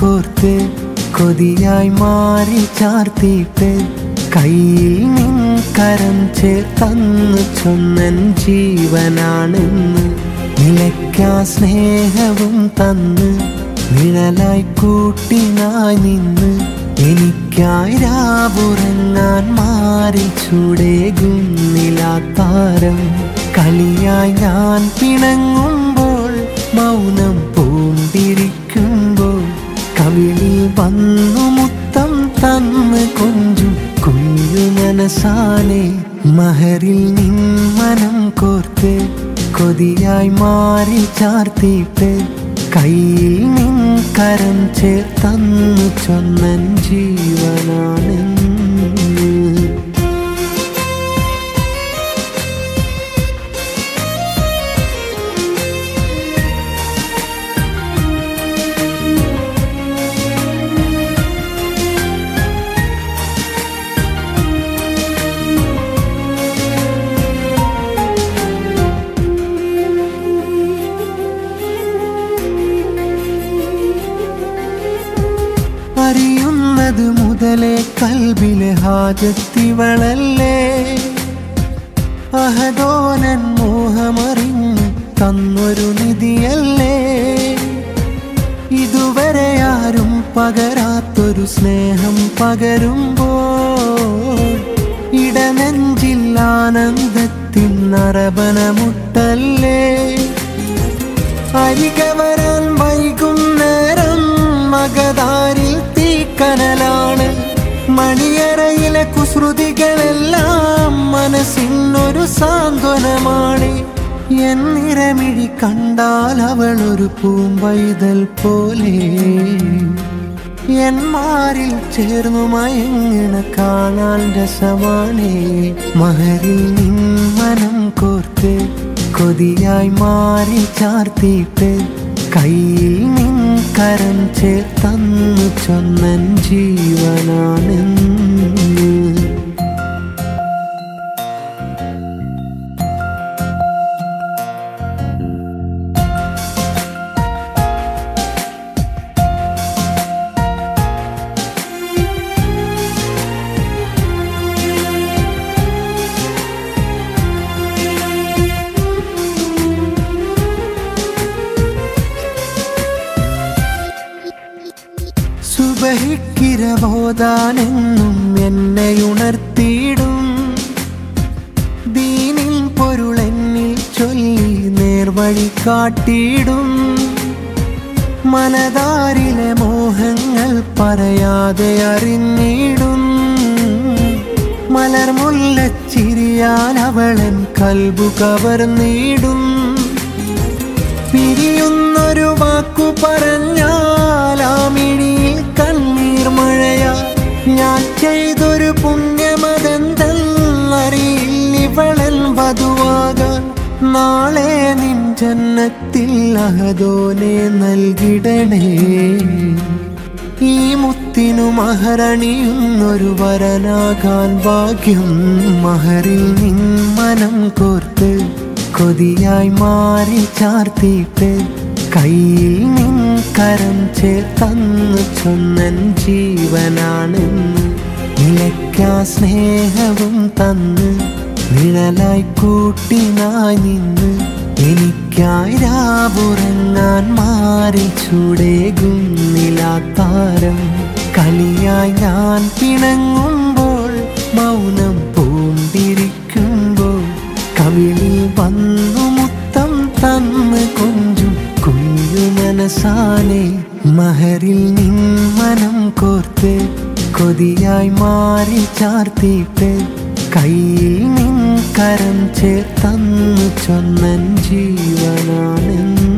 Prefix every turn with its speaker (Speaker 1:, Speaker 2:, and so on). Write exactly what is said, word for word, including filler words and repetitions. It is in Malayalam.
Speaker 1: കോർത്ത് കൊതിയായി മാറി ചാർത്തിയിട്ട് കയ്യിൽ നിൻ കരം ചേർത്തന്നു ചൊന്നൻ ജീവനാണെന്ന്. നിലയ്ക്കാ സ്നേഹവും തന്ന് നിഴലായി കൂട്ടിനായി നിന്ന് എനിക്കായി രാവുറങ്ങാൻ മാറി ചൂടേകും നിലാത്താരം. കളിയായി ഞാൻ പിണങ്ങുമ്പോൾ മൗനം പൂണ്ടിരിക്കുമ്പോൾ കവിളിൽ വന്നു മുത്തം തന്ന് കൊഞ്ചും കുഞ്ഞു മനസാലെ മഹറിൽ നിൻ മനം കോർത്ത് കൊതിയായി മാറി ചാർത്തിയിട്ട് കയ്യിൽ നിൻ കരം ചേർത്തന്നു ചൊന്നൻ ജീവനാണെന്ന്. അറിയുന്നത് മുതലേ കൽബിലെ ഹാജത്തിവളല്ലേ, അഹദോനൻ മോഹമറിഞ്ഞ് തന്നൊരു നിധിയല്ലേ. ഇതുവരെ ആരും പകരാത്തൊരു സ്നേഹം പകരുമ്പോൾ ഇടനെഞ്ചിൽ ആനന്ദത്തിൻ നരബനമുട്ടല്ലേ. അരികെ വരാൻ വൈകും നേരം മകതാരിൽ തീക്കനലാണ്. മണിയറയിലെ കുസൃതികളെല്ലാം മനസ്സിനൊരു സാന്ത്വനമാണ്. എന്നിരമിഴി കണ്ടാൽ അവളൊരു പൂമ്പൈതൽ പോലെ എന്മാരിൽ ചേർന്നു മയങ്ങണ കാണാൻ രസമാണ്. മഹറിൽ നിൻ മനം കോർത്ത് കൊതിയായി മാറി ചാർത്തിയിട്ട് കയ്യിൽ നിൻ കരം ചേർത്തന്നു ചൊന്നൻ ജീവനാണെന്ന്. സുബഹിക്കിരബോധാനെന്നും എന്നെ ഉണർത്തിയിടും ദീനിൻ പൊരുളെന്നിൽ ചൊല്ലി നേർവഴി കാട്ടിയിടും. മനതാരിലെ മോഹങ്ങൾ പറയാതെ അറിഞ്ഞിടും. മലർമുല്ലച്ചിരിയാൽ അവളൻ കൽബു കവർന്നിടും. പിരിയുന്നൊരു വാക്കു പറഞ്ഞാൽ ആ മിഴിയിൽ കണ്ണീർ മഴയാ. ഞാൻ ചെയ്തൊരു പുണ്യമതെന്തറിയില്ലിവളൻ വധുവാകാൻ. നാളെ നിൻ ജന്നത്തിൽ അഹദോനെ നൽകിടണേ. ഈ മുത്തിനു മഹറണിയുന്നൊരു വരനാകാൻ ഭാഗ്യം. മഹറിൽ നിൻ മനം കോർത്ത് കൊതിയായി മാറി ചാർത്തിയിട്ട് കയ്യിൽ നിൻ കരം ചേർത്തന്നു ചൊന്നൻ ജീവനാണെന്ന്. നിലയ്ക്കാ സ്നേഹവും തന്ന് നിഴലായി കൂട്ടിനായി നിന്ന് എനിക്കായി രാവുറങ്ങാൻ മാറി ചൂടേകും നിലാത്താരം. കളിയായി ഞാൻ പിണങ്ങുമ്പോൾ മൗനം പൂണ്ടിരിക്കുമ്പോൾ കവിളിൽ വന്നു മുത്തം തന്ന് കൊഞ്ചും കുഞ്ഞു മനസാലെ മഹറിൽ നിൻ മനം കോർത്ത് കൊതിയായി മാറി ചാർത്തിയിട്ട് കയ്യിൽ നിൻ കരം ചേർത്തന്നു ചൊന്നൻ ജീവനാണെന്ന്.